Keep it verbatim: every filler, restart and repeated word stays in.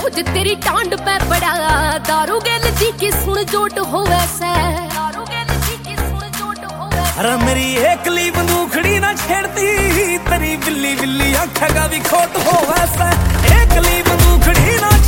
कुछ तेरी टांड पे पड़ा दारू गेल जी की सुन जोट हो वैसे दारू गेल जी की सुन जोट हो वैसे। अरे मेरी एकली बंदूखड़ी ना छेड़ती तेरी बिल्ली बिल्ली आँखें का भी खोट हो वैसे एकली बंदूखड़ी ना